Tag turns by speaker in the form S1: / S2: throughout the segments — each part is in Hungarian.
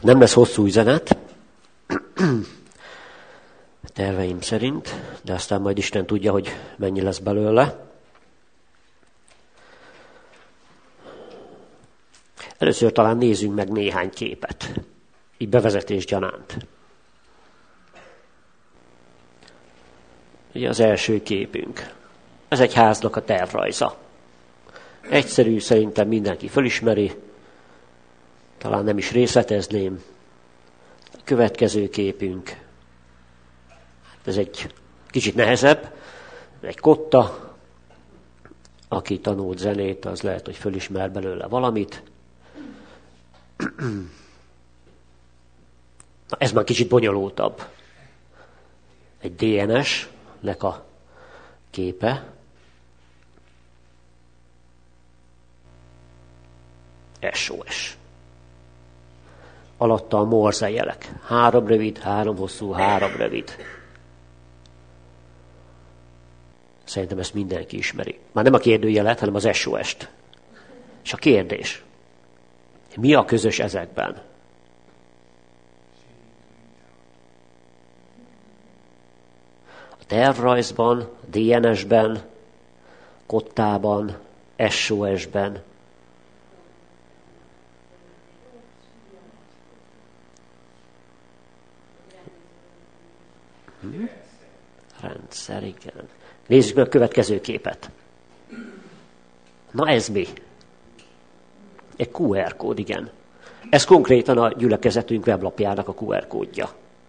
S1: Nem lesz hosszú üzenet, terveim szerint, de aztán majd Isten tudja, hogy mennyi lesz belőle. Először talán nézzünk meg néhány képet, így bevezetés gyanánt. Ugye az első képünk. Ez egy háznak a tervrajza. Egyszerű, szerintem mindenki fölismeri, talán nem is részletezném. A következő képünk, ez egy kicsit nehezebb, egy kotta, aki tanult zenét, az lehet, hogy fölismer belőle valamit. Na, ez már kicsit bonyolultabb. Egy DNS-nek a képe. SOS. Alatta a morse jelek. 3 rövid, 3 hosszú, 3 rövid. Szerintem ezt mindenki ismeri. Már nem a kérdőjelet, hanem az SOS-t. És a kérdés. Mi a közös ezekben? A tervrajzban, a DNS-ben, kottában, SOS-ben. Rendszer, igen. Nézzük meg a következő képet. Na ez mi? Egy QR kód, igen. Ez konkrétan a gyülekezetünk weblapjának a QR kódja.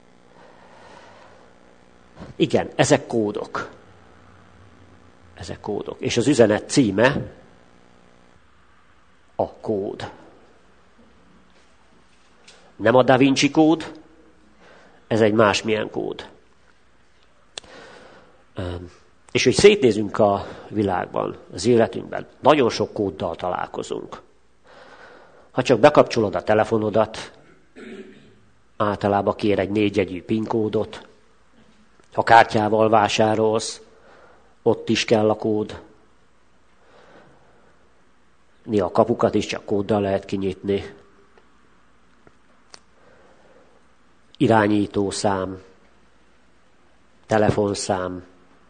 S1: Igen, ezek kódok. Ezek kódok. És az üzenet címe a kód. Nem a Da Vinci kód, ez egy másmilyen kód. És hogy szétnézünk a világban, az életünkben, nagyon sok kóddal találkozunk. Ha csak bekapcsolod a telefonodat, általában kér egy 4 jegyű PIN kódot. Ha kártyával vásárolsz, ott is kell a kód. Néha a kapukat is csak kóddal lehet kinyitni. Irányítószám, telefonszám.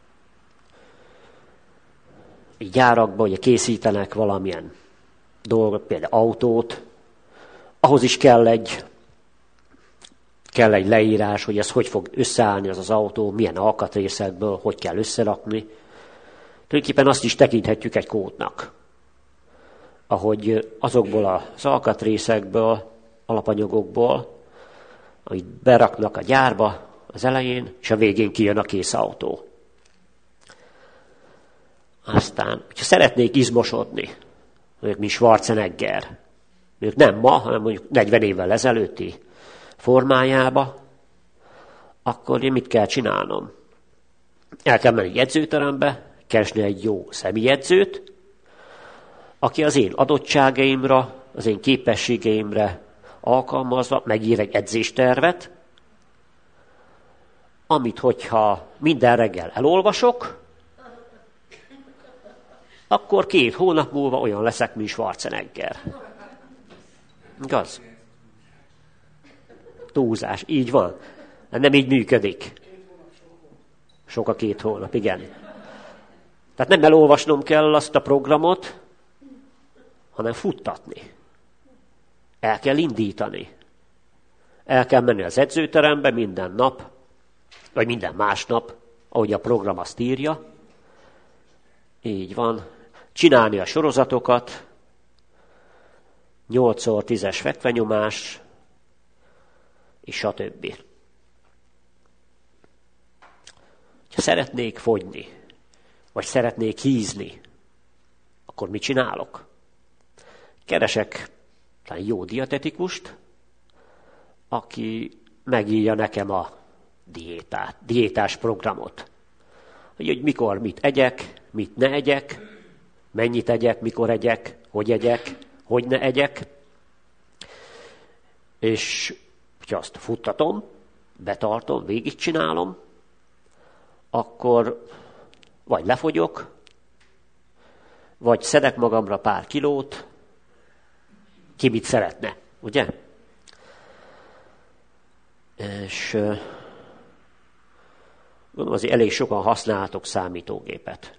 S1: Így gyárakban ugye készítenek valamilyen dolgot, például autót, ahhoz is kell egy leírás, hogy ez hogy fog összeállni az autó, milyen alkatrészekből, hogy kell összerakni. Tulajdonképpen azt is tekinthetjük egy kódnak, ahogy azokból az alkatrészekből, alapanyagokból, amit beraknak a gyárba az elején, és a végén kijön a kész autó. Aztán, hogyha szeretnék izmosodni, mondjuk mint Schwarzenegger, mondjuk nem ma, hanem mondjuk 40 évvel ezelőtti formájába, akkor én mit kell csinálnom? El kell menni edzőterembe, keresni egy jó személyedzőt, aki az én adottságaimra, az én képességeimre alkalmazva megír egy edzéstervet, amit hogyha minden reggel elolvasok, akkor 2 hónap múlva olyan leszek, mint Schwarzenegger. Igaz? Túlzás, így van. Nem így működik. Sok a 2 hónap, igen. Tehát nem elolvasnom kell azt a programot, hanem futtatni. El kell indítani. El kell menni az edzőterembe minden nap, vagy minden másnap, ahogy a program azt írja. Így van. Csinálni a sorozatokat, 8x10-es fekvenyomás, és stb. Ha szeretnék fogyni, vagy szeretnék hízni, akkor mit csinálok? Keresek talán jó dietetikust, aki megírja nekem a diétás programot. Hogy mikor mit egyek, mit ne egyek, mennyit egyek, mikor egyek, hogy ne egyek. És ha azt futtatom, betartom, végigcsinálom, akkor vagy lefogyok, vagy szedek magamra pár kilót, ki mit szeretne, ugye? És gondolom, azért elég sokan használtok számítógépet.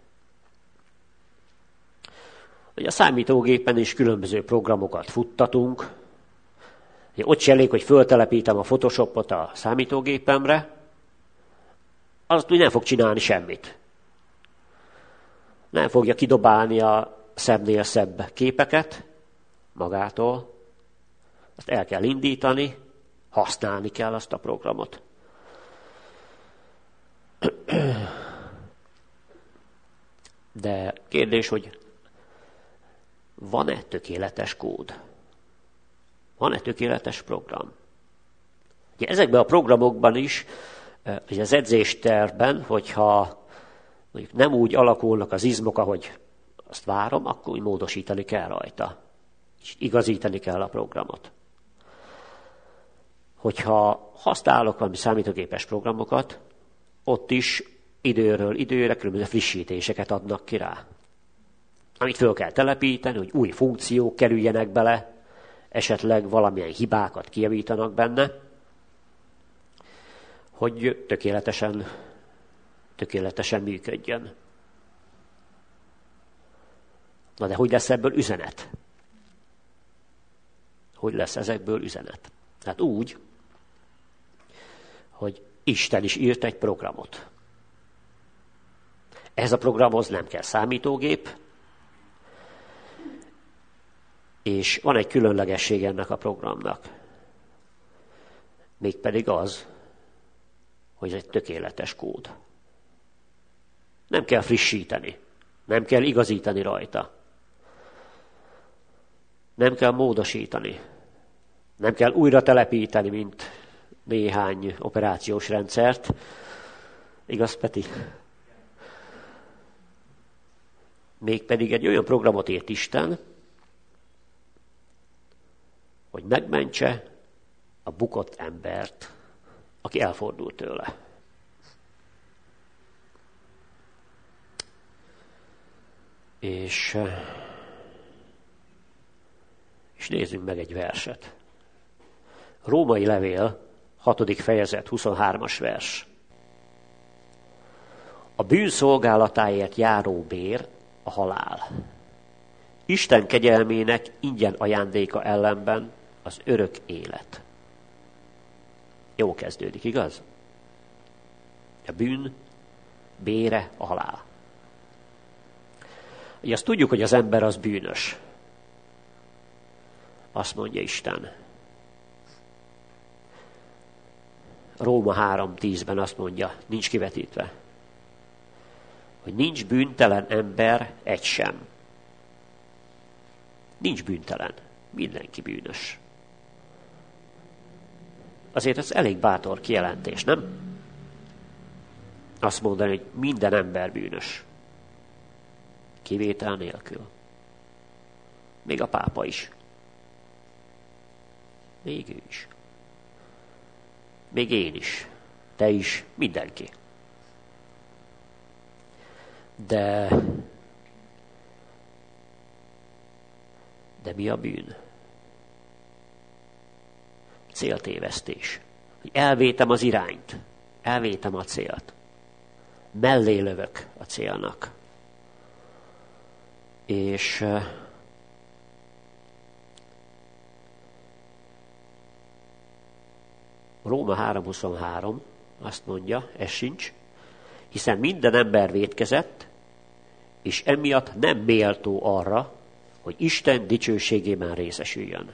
S1: Ugye a számítógépen is különböző programokat futtatunk. Ugye ott se elég, hogy föltelepítem a Photoshopot a számítógépemre, azt úgy nem fog csinálni semmit. Nem fogja kidobálni a szebbnél szebb képeket magától. Azt el kell indítani, használni kell azt a programot. De kérdés, hogy van-e tökéletes kód? Van-e tökéletes program? Ugye ezekben a programokban is, ugye az edzéstervben, hogyha mondjuk nem úgy alakulnak az izmok, ahogy azt várom, akkor úgy módosítani kell rajta. És igazítani kell a programot. Hogyha használok valami számítógépes programokat, ott is időről időre különböző frissítéseket adnak ki rá. Amit föl kell telepíteni, hogy új funkciók kerüljenek bele, esetleg valamilyen hibákat kijavítanak benne, hogy tökéletesen működjön. Na de hogy lesz ebből üzenet? Hogy lesz ezekből üzenet? Hát úgy, hogy Isten is írt egy programot. Ez a programhoz nem kell számítógép, és van egy különlegesség ennek a programnak. Mégpedig az, hogy ez egy tökéletes kód. Nem kell frissíteni, nem kell igazítani rajta. Nem kell módosítani. Nem kell újra telepíteni, mint néhány operációs rendszert. Igaz, Peti? Mégpedig egy olyan programot írt Isten, hogy megmentse a bukott embert, aki elfordult tőle. És nézzünk meg egy verset. Római levél, 6. fejezet, 23. vers. A bűn szolgálatáért járó bér a halál. Isten kegyelmének ingyen ajándéka ellenben az örök élet. Jó kezdődik, igaz? A bűn bére a halál. Ugye azt tudjuk, hogy az ember az bűnös. Azt mondja Isten. Róma 3.10-ben azt mondja, nincs kivetítve, hogy nincs bűntelen ember egy sem. Nincs bűntelen. Mindenki bűnös. Azért ez elég bátor kijelentés, nem? Azt mondani, hogy minden ember bűnös. Kivétel nélkül. Még a pápa is. Még ő is. Még én is. Te is. Mindenki. De mi a bűn? Céltévesztés. Hogy elvétem az irányt. Elvétem a célt. Mellé lövök a célnak. És Róma 3.23 azt mondja, ez sincs, hiszen minden ember vétkezett, és emiatt nem méltó arra, hogy Isten dicsőségében részesüljön.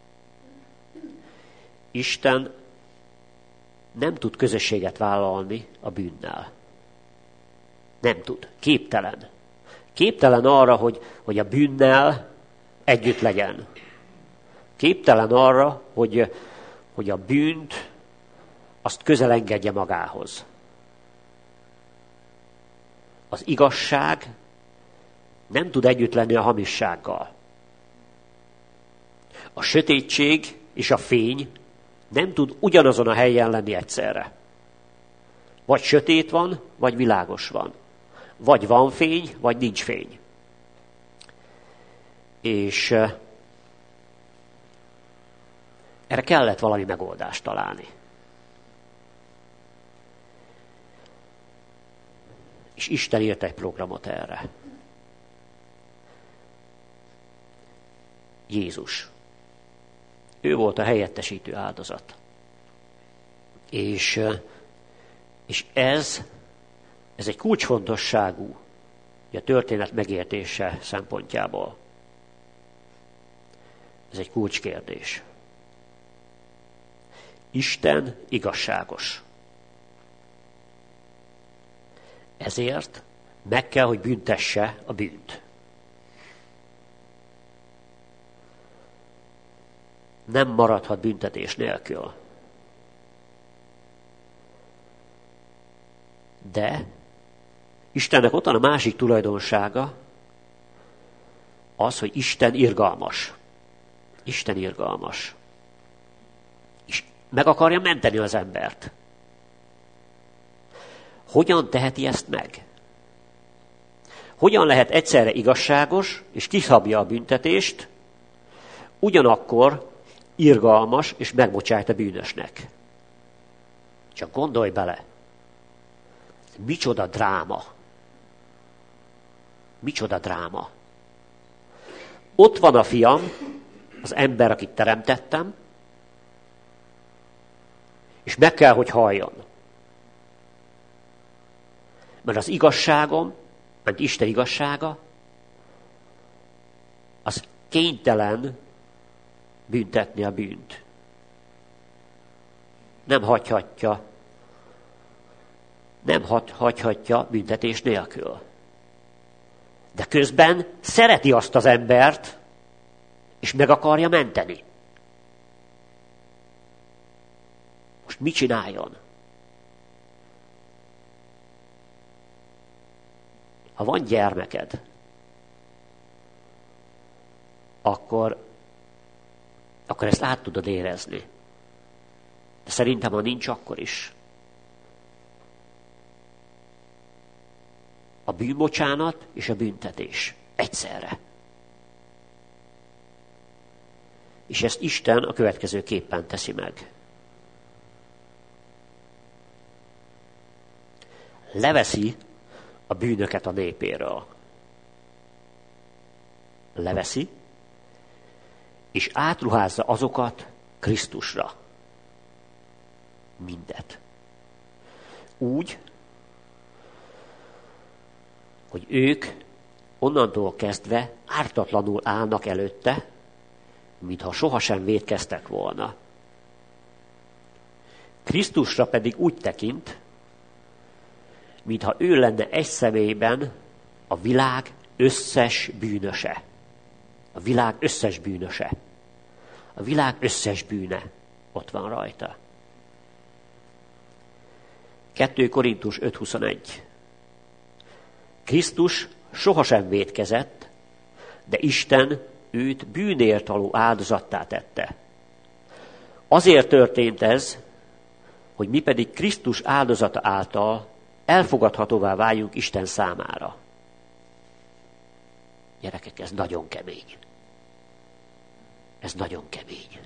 S1: Isten nem tud közösséget vállalni a bűnnel. Nem tud. Képtelen. Képtelen arra, hogy a bűnnel együtt legyen. Képtelen arra, hogy a bűnt azt közel engedje magához. Az igazság nem tud együtt lenni a hamissággal. A sötétség és a fény nem tud ugyanazon a helyen lenni egyszerre. Vagy sötét van, vagy világos van. Vagy van fény, vagy nincs fény. És erre kellett valami megoldást találni. És Isten írt egy programot erre. Jézus. Ő volt a helyettesítő áldozat. És ez egy kulcsfontosságú a történet megértése szempontjából. Ez egy kulcskérdés. Isten igazságos. Ezért meg kell, hogy büntesse a bűnt. Nem maradhat büntetés nélkül. De Istennek ott van a másik tulajdonsága, az, hogy Isten irgalmas. Isten irgalmas. És meg akarja menteni az embert. Hogyan teheti ezt meg? Hogyan lehet egyszerre igazságos, és kiszabja a büntetést, ugyanakkor irgalmas, és megbocsájt a bűnösnek? Csak gondolj bele. Micsoda dráma. Micsoda dráma. Ott van a fiam, az ember, akit teremtettem, és meg kell, hogy halljon. Mert az igazságom, mert Isten igazsága, az kénytelen büntetni a bűnt. Nem hagyhatja büntetés nélkül. De közben szereti azt az embert, és meg akarja menteni. Most mit csináljon? Ha van gyermeked, akkor ezt át tudod érezni. De szerintem, ha nincs, akkor is. A bűnbocsánat és a büntetés egyszerre. És ezt Isten a következőképpen teszi meg. Leveszi a bűnöket a népéről. Leveszi, és átruházza azokat Krisztusra. Mindet. Úgy, hogy ők onnantól kezdve ártatlanul állnak előtte, mintha sohasem vétkeztek volna. Krisztusra pedig úgy tekint, mintha ő lenne egy személyben a világ összes bűnöse. A világ összes bűnöse. A világ összes bűne ott van rajta. 2 Korintus 5:21. Krisztus sohasem vétkezett, de Isten őt bűnért való áldozattá tette. Azért történt ez, hogy mi pedig Krisztus áldozata által elfogadhatóvá váljunk Isten számára. Gyerekek, ez nagyon kemény. Ez nagyon kemény.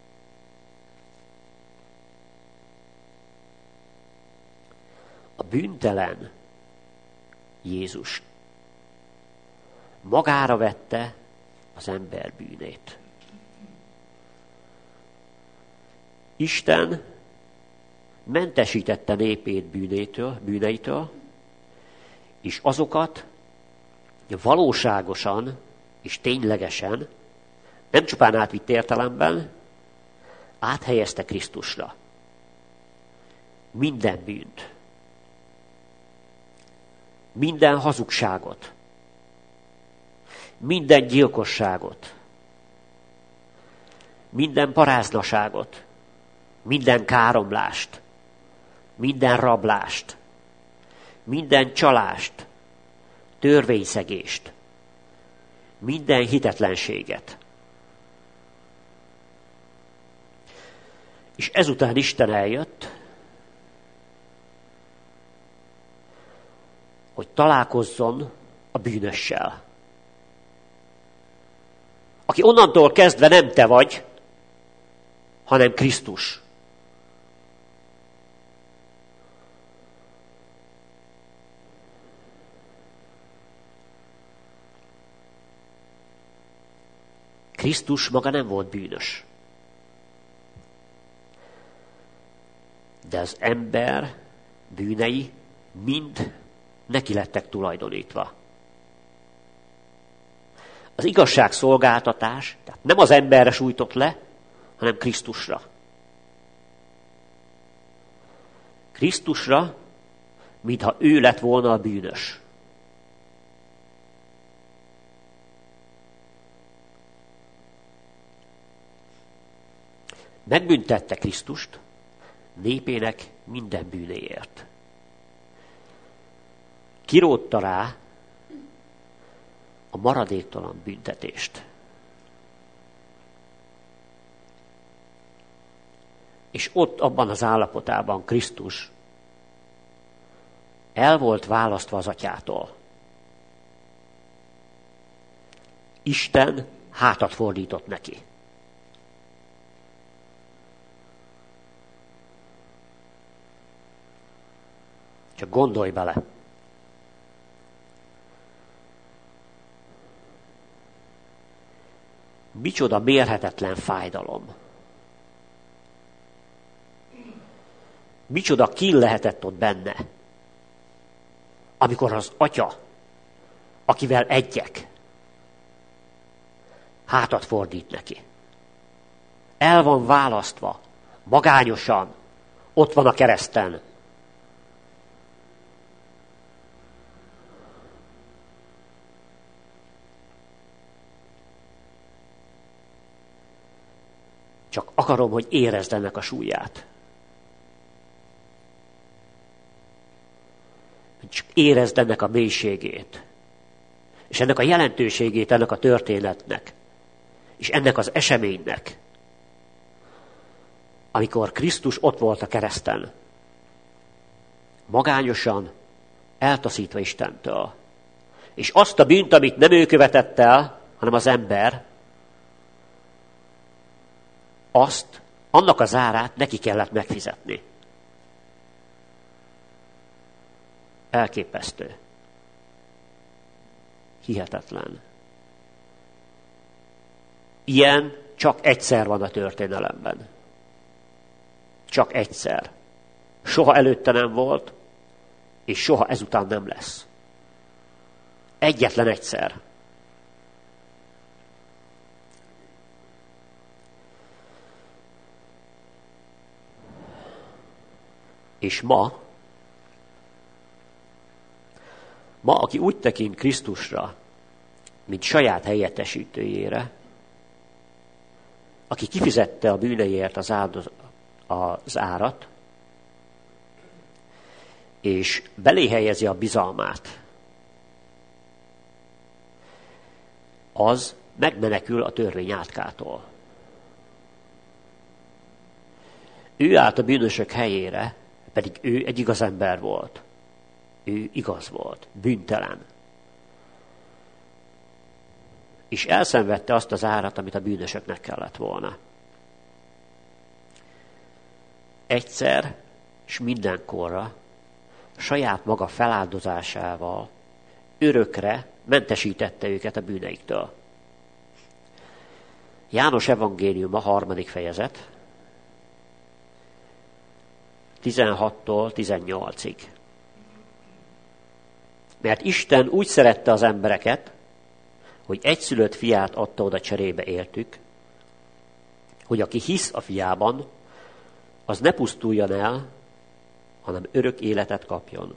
S1: A bűntelen Jézus magára vette az ember bűnét. Isten mentesítette népét bűneitől, és azokat valóságosan és ténylegesen, nem csupán átvitt értelemben, áthelyezte Krisztusra. Minden bűnt. Minden hazugságot. Minden gyilkosságot. Minden paráznaságot. Minden káromlást. Minden rablást. Minden csalást. Törvényszegést. Minden hitetlenséget. És ezután Isten eljött, hogy találkozzon a bűnössel. Aki onnantól kezdve nem te vagy, hanem Krisztus. Krisztus maga nem volt bűnös. De az ember bűnei mind neki lettek tulajdonítva. Az igazságszolgáltatás tehát nem az emberre sújtott le, hanem Krisztusra. Krisztusra, mintha ő lett volna a bűnös. Megbüntette Krisztust népének minden bűnéért. Kirótta rá a maradéktalan büntetést. És ott, abban az állapotában Krisztus el volt választva az atyától. Isten hátat fordított neki. Csak gondolj bele. Micsoda mérhetetlen fájdalom. Micsoda kín lehetett ott benne, amikor az atya, akivel egyek, hátat fordít neki. El van választva, magányosan, ott van a kereszten. Csak akarom, hogy érezd ennek a súlyát. Csak érezd ennek a mélységét. És ennek a jelentőségét ennek a történetnek. És ennek az eseménynek. Amikor Krisztus ott volt a kereszten. Magányosan, eltaszítva Istentől. És azt a bűnt, amit nem ő követett el, hanem az ember, annak az árát neki kellett megfizetni. Elképesztő. Hihetetlen. Ilyen csak egyszer van a történelemben. Csak egyszer. Soha előtte nem volt, és soha ezután nem lesz. Egyetlen egyszer. És ma, aki úgy tekint Krisztusra, mint saját helyettesítőjére, aki kifizette a bűneiért az árat, és belé helyezi a bizalmát, az megmenekül a törvény átkától. Ő állt a bűnösök helyére, pedig ő egy igaz ember volt. Ő igaz volt, bűntelen. És elszenvedte azt az árat, amit a bűnösöknek kellett volna. Egyszer és mindenkorra saját maga feláldozásával örökre mentesítette őket a bűneiktől. János evangéliuma 3. fejezet, 16-tól 18-ig. Mert Isten úgy szerette az embereket, hogy egyszülött fiát adta oda cserébe értük, hogy aki hisz a fiában, az ne pusztuljon el, hanem örök életet kapjon.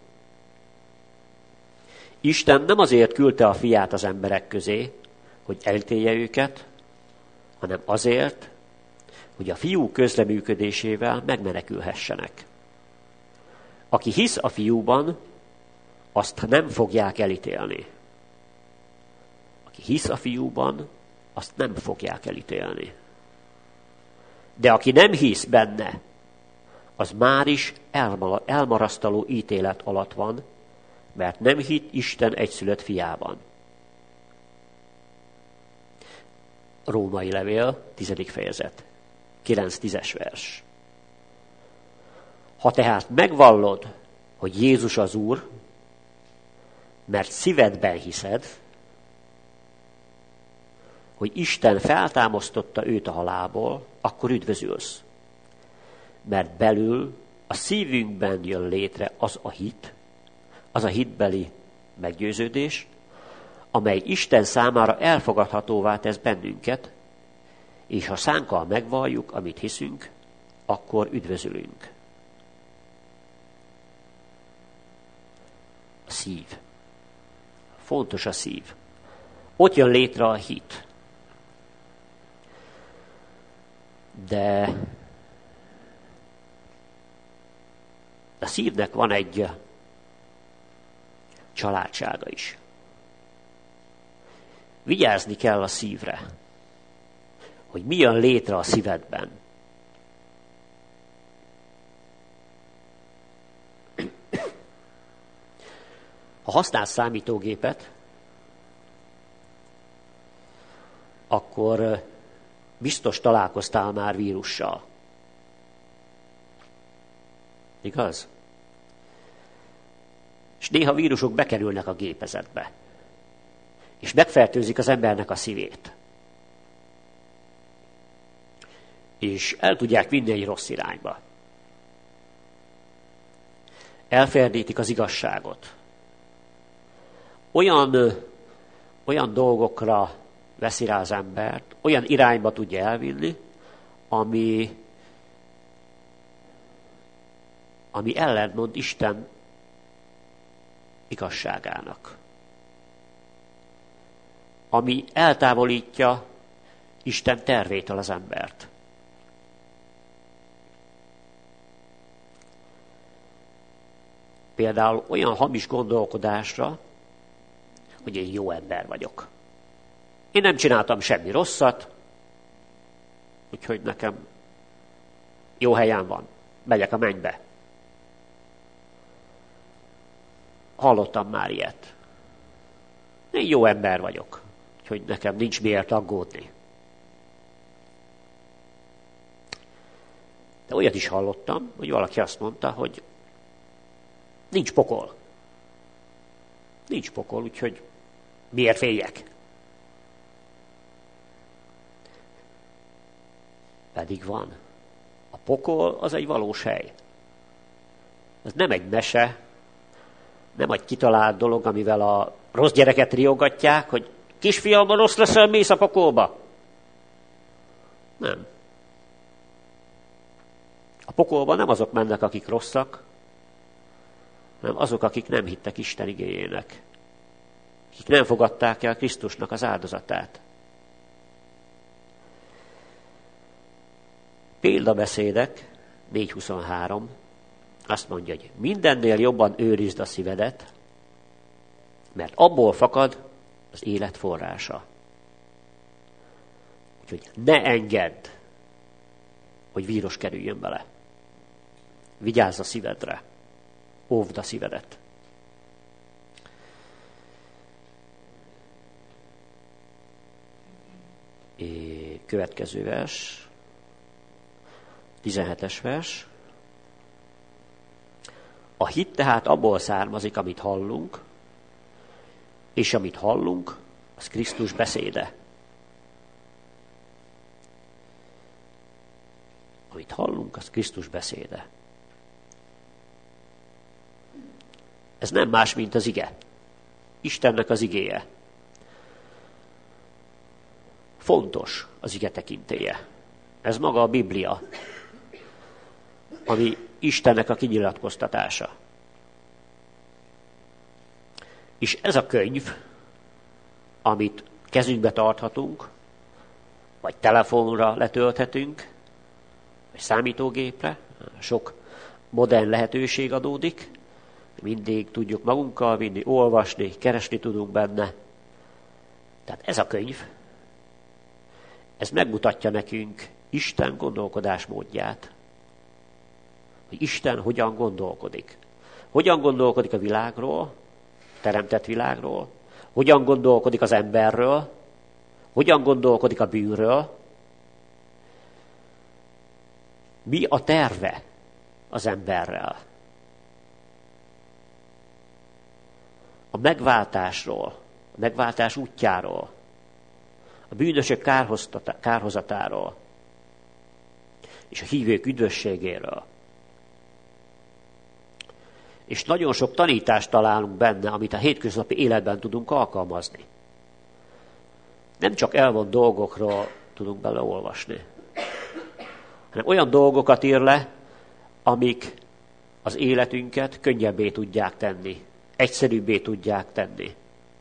S1: Isten nem azért küldte a fiát az emberek közé, hogy elítélje őket, hanem azért, hogy a fiú közreműködésével megmenekülhessenek. Aki hisz a fiúban, azt nem fogják elítélni. Aki hisz a fiúban, azt nem fogják elítélni. De aki nem hisz benne, az már is elmarasztaló ítélet alatt van, mert nem hitt Isten egyszülött fiában. Római levél, 10. fejezet, 9-10 vers. Ha tehát megvallod, hogy Jézus az Úr, mert szívedben hiszed, hogy Isten feltámasztotta őt a halálból, akkor üdvözülsz. Mert belül a szívünkben jön létre az a hitbeli meggyőződés, amely Isten számára elfogadhatóvá tesz bennünket, és ha szánkkal megvalljuk, amit hiszünk, akkor üdvözülünk. A szív. Fontos a szív. Ott jön létre a hit. De a szívnek van egy családsága is. Vigyázni kell a szívre, hogy mi jön létre a szívedben. Ha használsz számítógépet, akkor biztos találkoztál már vírussal. Igaz? És néha vírusok bekerülnek a gépezetbe, és megfertőzik az embernek a szívét. És el tudják vinni egy rossz irányba. Elferdítik az igazságot. Olyan dolgokra veszi rá az embert, olyan irányba tudja elvinni, ami ellentmond Isten igazságának. Ami eltávolítja Isten tervétől az embert. Például olyan hamis gondolkodásra, hogy én jó ember vagyok. Én nem csináltam semmi rosszat, úgyhogy nekem jó helyen van. Megyek a mennybe. Hallottam már ilyet. Én jó ember vagyok, úgyhogy nekem nincs miért aggódni. De olyat is hallottam, hogy valaki azt mondta, hogy nincs pokol. Nincs pokol, úgyhogy miért féljek? Pedig van. A pokol az egy valós hely. Ez nem egy mese, nem egy kitalált dolog, amivel a rossz gyereket riogatják, hogy kisfiam, ha rossz leszel, mész a pokolba. Nem. A pokolba nem azok mennek, akik rosszak, hanem azok, akik nem hittek Isten igéjének. Akik nem fogadták el Krisztusnak az áldozatát. Példabeszédek 4.23 azt mondja, hogy mindennél jobban őrizd a szívedet, mert abból fakad az élet forrása. Úgyhogy ne engedd, hogy vírus kerüljön bele. Vigyázz a szívedre. Óvd a szívedet. Következő vers. 17-es vers. A hit tehát abból származik, amit hallunk, és amit hallunk, az Krisztus beszéde. Amit hallunk, az Krisztus beszéde. Ez nem más, mint az ige. Istennek az igéje. Fontos az ige tekintélye. Ez maga a Biblia, ami Istennek a kinyilatkoztatása. És ez a könyv, amit kezünkbe tarthatunk, vagy telefonra letölthetünk, vagy számítógépre, sok modern lehetőség adódik, mindig tudjuk magunkkal vinni, olvasni, keresni tudunk benne. Tehát ez a könyv, ez megmutatja nekünk Isten gondolkodásmódját, hogy Isten hogyan gondolkodik. Hogyan gondolkodik a világról, teremtett világról, hogyan gondolkodik az emberről, hogyan gondolkodik a bűnről, mi a terve az emberrel. A megváltásról, a megváltás útjáról, a bűnösök kárhozatáról, és a hívők üdvösségéről. És nagyon sok tanítást találunk benne, amit a hétköznapi életben tudunk alkalmazni. Nem csak elvont dolgokról tudunk beleolvasni, hanem olyan dolgokat ír le, amik az életünket könnyebbé tudják tenni, egyszerűbbé tudják tenni.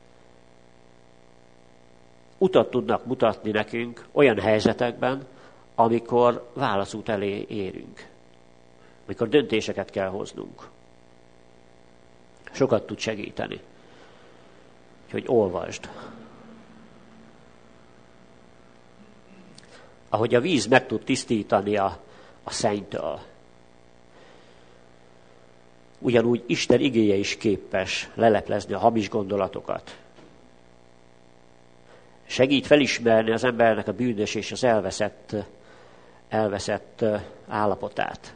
S1: Utat tudnak mutatni nekünk olyan helyzetekben, amikor válaszút elé érünk, amikor döntéseket kell hoznunk. Sokat tud segíteni. Úgyhogy olvasd. Ahogy a víz meg tud tisztítani a szennytől, ugyanúgy Isten igéje is képes leleplezni a hamis gondolatokat. Segít felismerni az embernek a bűnös és az elveszett állapotát.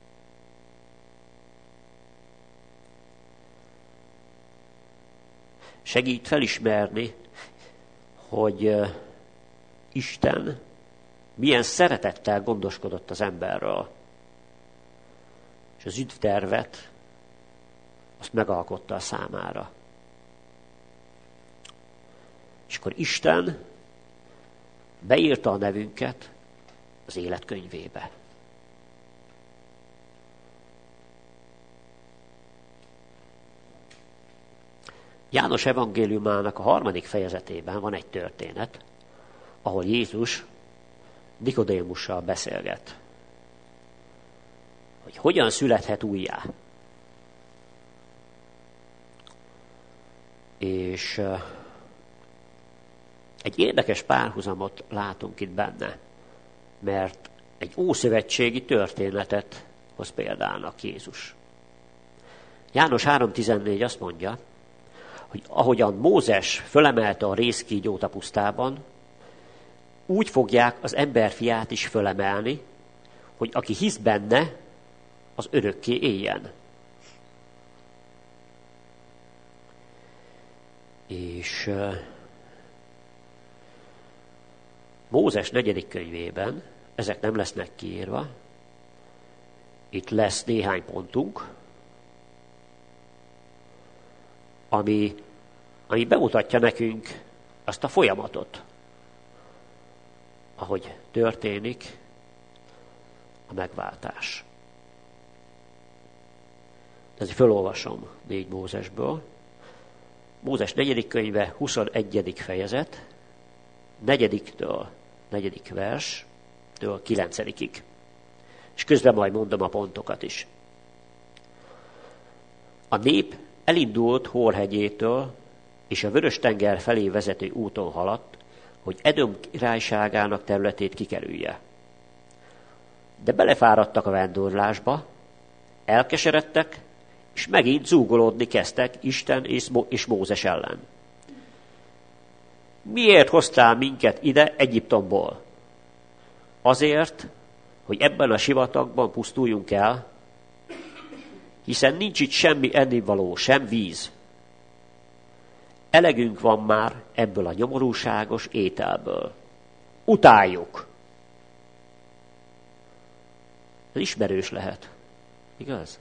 S1: Segít felismerni, hogy Isten milyen szeretettel gondoskodott az emberről. És az üdvtervet azt megalkotta a számára. És akkor Isten beírta a nevünket az életkönyvébe. János evangéliumának a 3. fejezetében van egy történet, ahol Jézus Nikodémussal beszélget, hogy hogyan születhet újjá. És egy érdekes párhuzamot látunk itt benne, mert egy ószövetségi történetet hoz példának Jézus. János 3.14 azt mondja, hogy ahogyan Mózes fölemelte a rézkígyót a pusztában, úgy fogják az emberfiát is fölemelni, hogy aki hisz benne, az örökké éljen. És Mózes 4. könyvében ezek nem lesznek kiírva. Itt lesz néhány pontunk, ami bemutatja nekünk azt a folyamatot, ahogy történik a megváltás. Ezért felolvasom 4 Mózesből. Mózes 4. könyve, 21. fejezet, 4-től 4. verstől 9-ig. És közben majd mondom a pontokat is. A nép elindult Hór hegyétől, és a Vörös-tenger felé vezető úton haladt, hogy Edom királyságának területét kikerülje. De belefáradtak a vándorlásba, elkeseredtek, és megint zúgolódni kezdtek Isten és Mózes ellen. Miért hoztál minket ide Egyiptomból? Azért, hogy ebben a sivatagban pusztuljunk el, hiszen nincs itt semmi ennivaló, sem víz. Elegünk van már ebből a nyomorúságos ételből. Utáljuk. Ez ismerős lehet. Igaz?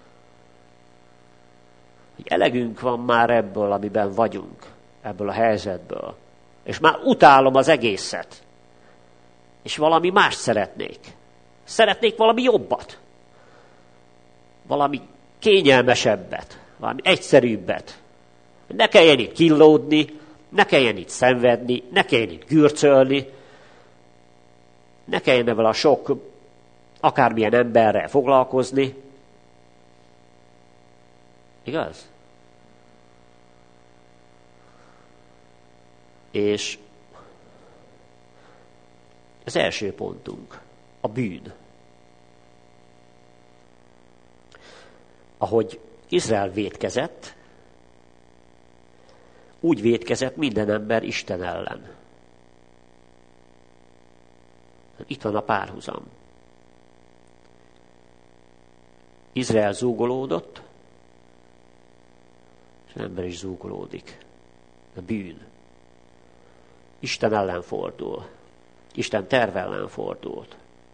S1: Hogy elegünk van már ebből, amiben vagyunk, ebből a helyzetből. És már utálom az egészet. És valami mást szeretnék. Szeretnék valami jobbat. Valami kényelmesebbet. Valami egyszerűbbet. Ne kelljen itt killódni, ne kelljen itt szenvedni, ne kelljen itt gürcölni, ne kelljen ebben a sok akármilyen emberrel foglalkozni. Igaz? És az első pontunk, a bűn. Ahogy Izrael vétkezett, úgy vétkezett minden ember Isten ellen. Itt van a párhuzam. Izrael zúgolódott, és az ember is zúgolódik. A bűn. Isten ellen fordul. Isten terve ellen fordult.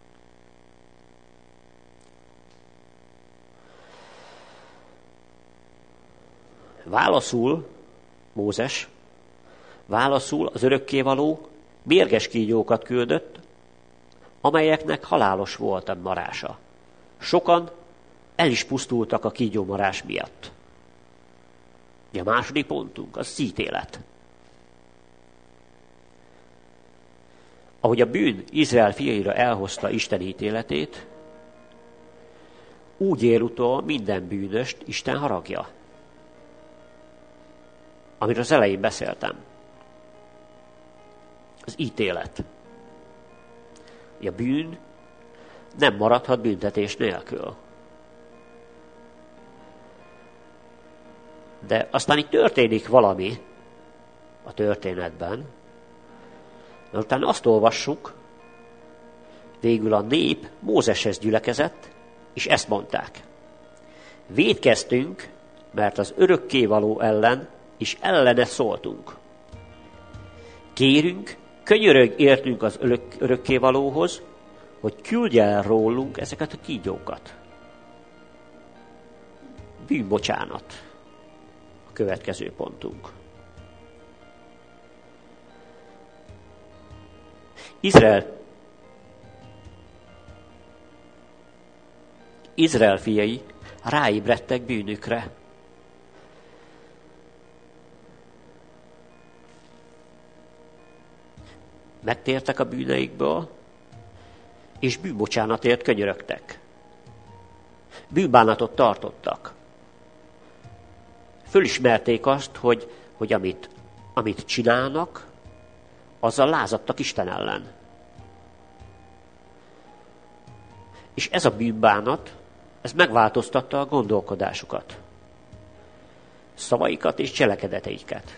S1: Mózes válaszul az örökkévaló mérges kígyókat küldött, amelyeknek halálos volt a marása. Sokan el is pusztultak a kígyómarás miatt. A második pontunk az ítélet. Ahogy a bűn Izrael fiaira elhozta Isten ítéletét, úgy ér utol minden bűnöst Isten haragja. Amiről az elején beszéltem. Az ítélet. A bűn nem maradhat büntetés nélkül. De aztán itt történik valami a történetben, de utána azt olvassuk, végül a nép Mózeshez gyülekezett, és ezt mondták. Vétkeztünk, mert az örökkévaló ellen és ellene szóltunk. Kérünk, könyörög értünk az örökkévalóhoz, hogy küldje el rólunk ezeket a kígyókat. Bűnbocsánat. A következő pontunk. Izrael fiai ráébredtek bűnükre. Megtértek a bűneikből, és bűnbocsánatért könyörögtek. Bűnbánatot tartottak. Fölismerték azt, hogy amit csinálnak, azzal lázadtak Isten ellen. És ez a bűnbánat, ez megváltoztatta a gondolkodásukat, szavaikat és cselekedeteiket.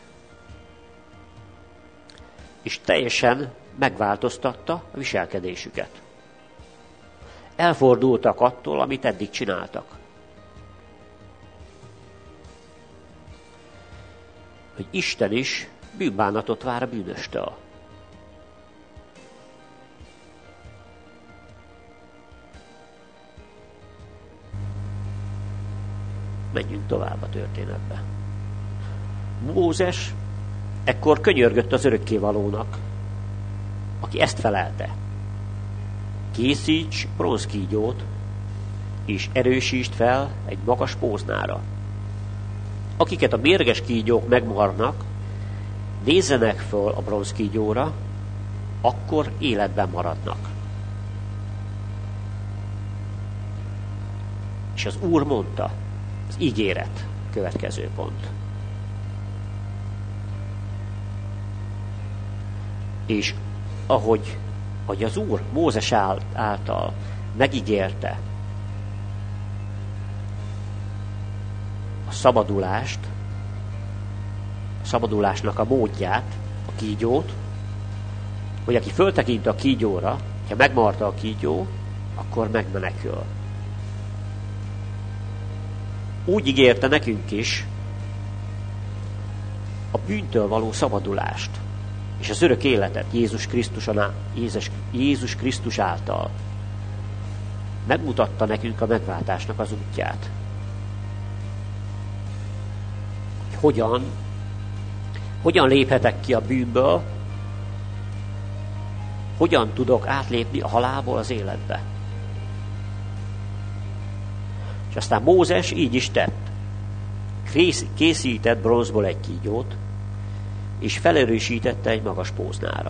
S1: És teljesen megváltoztatta a viselkedésüket. Elfordultak attól, amit eddig csináltak. Hogy Isten is bűnbánatot vár a bűnöstől. Menjünk tovább a történetbe. Mózes ekkor könyörgött az örökkévalónak, aki ezt felelte. Készíts bronzkígyót, és erősítsd fel egy magas póznára. Akiket a mérges kígyók megmarnak, nézzenek föl a bronzkígyóra, akkor életben maradnak. És az Úr mondta, az ígéret, következő pont. És ahogy az Úr Mózes által megígérte a szabadulásnak a módját, a kígyót, hogy aki föltekint a kígyóra, ha megmarta a kígyó, akkor megmenekül. Úgy ígérte nekünk is a bűntől való szabadulást, és az örök életet Jézus Krisztus által. Megmutatta nekünk a megváltásnak az útját. Hogyan léphetek ki a bűnből, hogyan tudok átlépni a halálból az életbe. És aztán Mózes így is tett. Készített bronzból egy kígyót, és felerősítette egy magas póznára.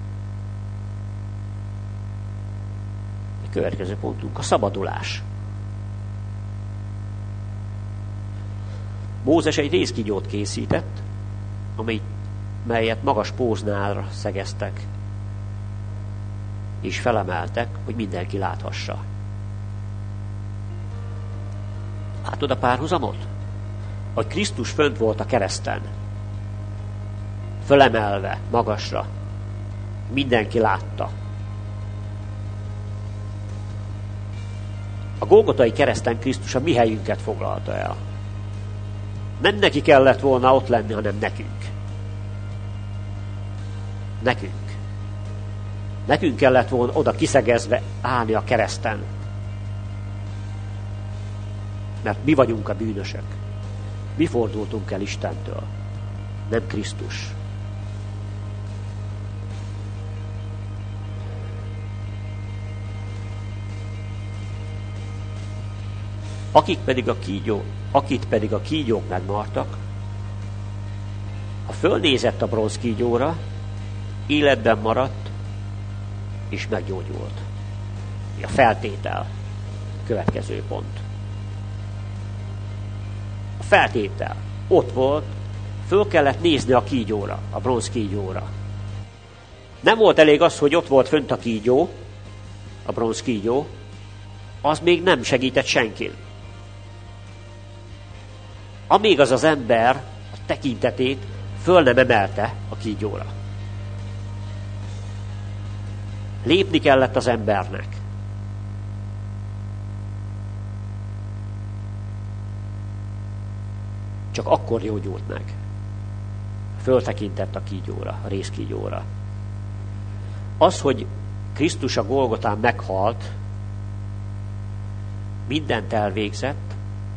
S1: A következő pontunk a szabadulás. Mózes egy rézkígyót készített, melyet magas póznára szegeztek, és felemeltek, hogy mindenki láthassa. Látod a párhuzamot? Hogy Krisztus fönt volt a kereszten, fölemelve magasra, mindenki látta. A Golgotai kereszten Krisztus a mi helyünket foglalta el. Nem neki kellett volna ott lenni, hanem nekünk. Nekünk kellett volna oda kiszegezve állni a kereszten. Mert mi vagyunk a bűnösök. Mi fordultunk el Istentől, nem Krisztus. Akit pedig a kígyók megmartak, ha fölnézett a bronzkígyóra, életben maradt és meggyógyult. A feltétel. Következő pont. A feltétel. Ott volt, föl kellett nézni a kígyóra, a bronzkígyóra. Nem volt elég az, hogy ott volt fönt a kígyó, a bronzkígyó, az még nem segített senkin. Amíg az ember a tekintetét föl nem emelte a kígyóra. Lépni kellett az embernek. Csak akkor gyógyult meg. Föltekintett a kígyóra, a rézkígyóra. Az, hogy Krisztus a Golgotán meghalt, mindent elvégzett,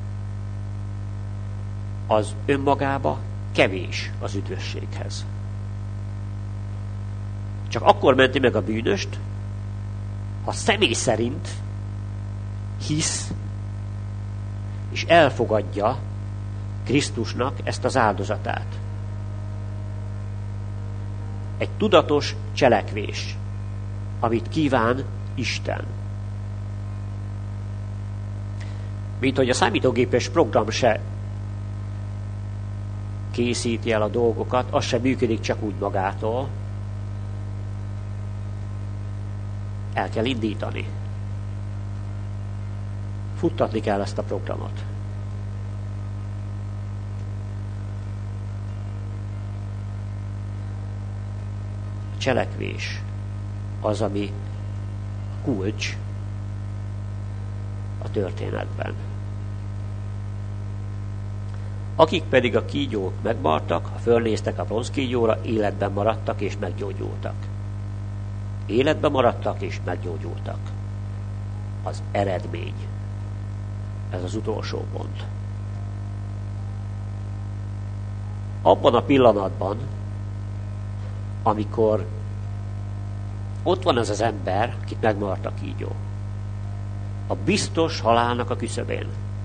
S1: az önmagába kevés az üdvösséghez. Csak akkor menti meg a bűnöst, ha személy szerint hisz és elfogadja Krisztusnak ezt az áldozatát. Egy tudatos cselekvés, amit kíván Isten. Mint hogy a számítógépes program se készíti el a dolgokat, az sem működik csak úgy magától. El kell indítani. Futtatni kell ezt a programot. A cselekvés az, ami kulcs a történetben. Akik pedig a kígyók megmartak, ha fölnéztek a bronzkígyóra, életben maradtak és meggyógyultak. Életben maradtak és meggyógyultak. Az eredmény. Ez az utolsó pont. Abban a pillanatban, amikor ott van az az ember, akit megmart a kígyó, a biztos halálnak a küszöbén,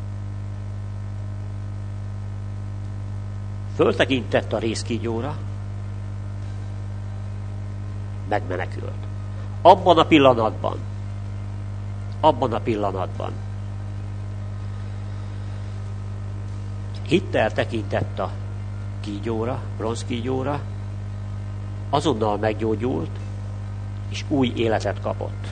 S1: föltekintett a rézkígyóra, megmenekült. Abban a pillanatban hittel tekintett a kígyóra, bronzkígyóra, azonnal meggyógyult, és új életet kapott.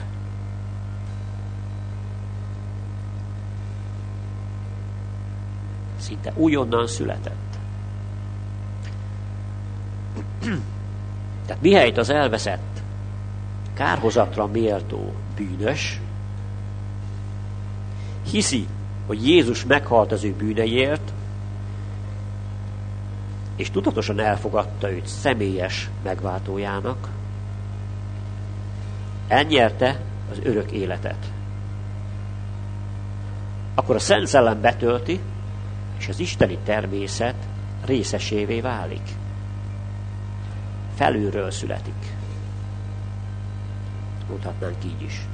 S1: Szinte újonnan született. Tehát mihelyt az elveszett, kárhozatra méltó bűnös hiszi, hogy Jézus meghalt az ő bűneiért, és tudatosan elfogadta őt személyes megváltójának, elnyerte az örök életet. Akkor a Szent Szellem betölti, és az isteni természet részesévé válik. Felülről születik. Mondhatnánk így is.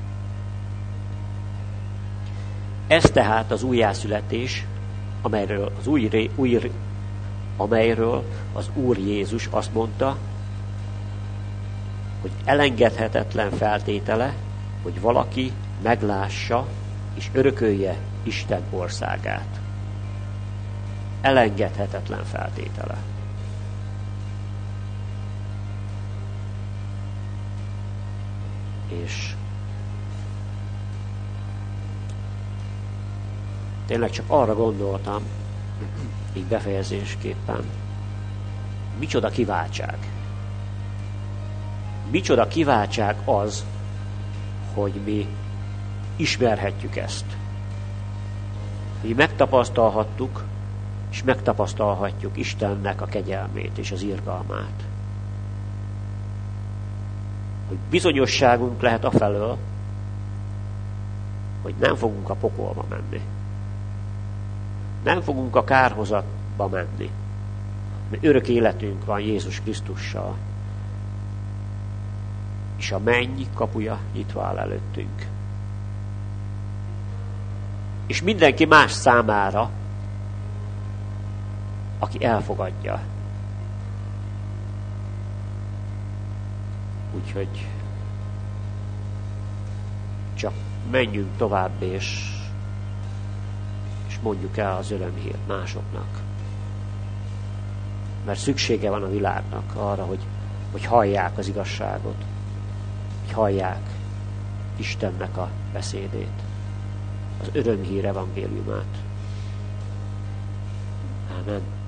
S1: Ez tehát az újjászületés, amelyről az Úr Jézus azt mondta, hogy elengedhetetlen feltétele, hogy valaki meglássa és örökölje Isten országát. Elengedhetetlen feltétele. És tényleg csak arra gondoltam, így befejezésképpen, micsoda kiváltság. Micsoda kiváltság az, hogy mi ismerhetjük ezt. Mi megtapasztalhattuk, és megtapasztalhatjuk Istennek a kegyelmét és az irgalmát. hogy bizonyosságunk lehet afelől, hogy nem fogunk a pokolba menni. Nem fogunk a kárhozatba menni. Mert örök életünk van Jézus Krisztussal. És a menny kapuja nyitva áll előttünk. És mindenki más számára, aki elfogadja. Úgyhogy csak menjünk tovább, és mondjuk el az örömhírt másoknak. Mert szüksége van a világnak arra, hogy hallják az igazságot, hogy hallják Istennek a beszédét, az örömhír evangéliumát. Ámen.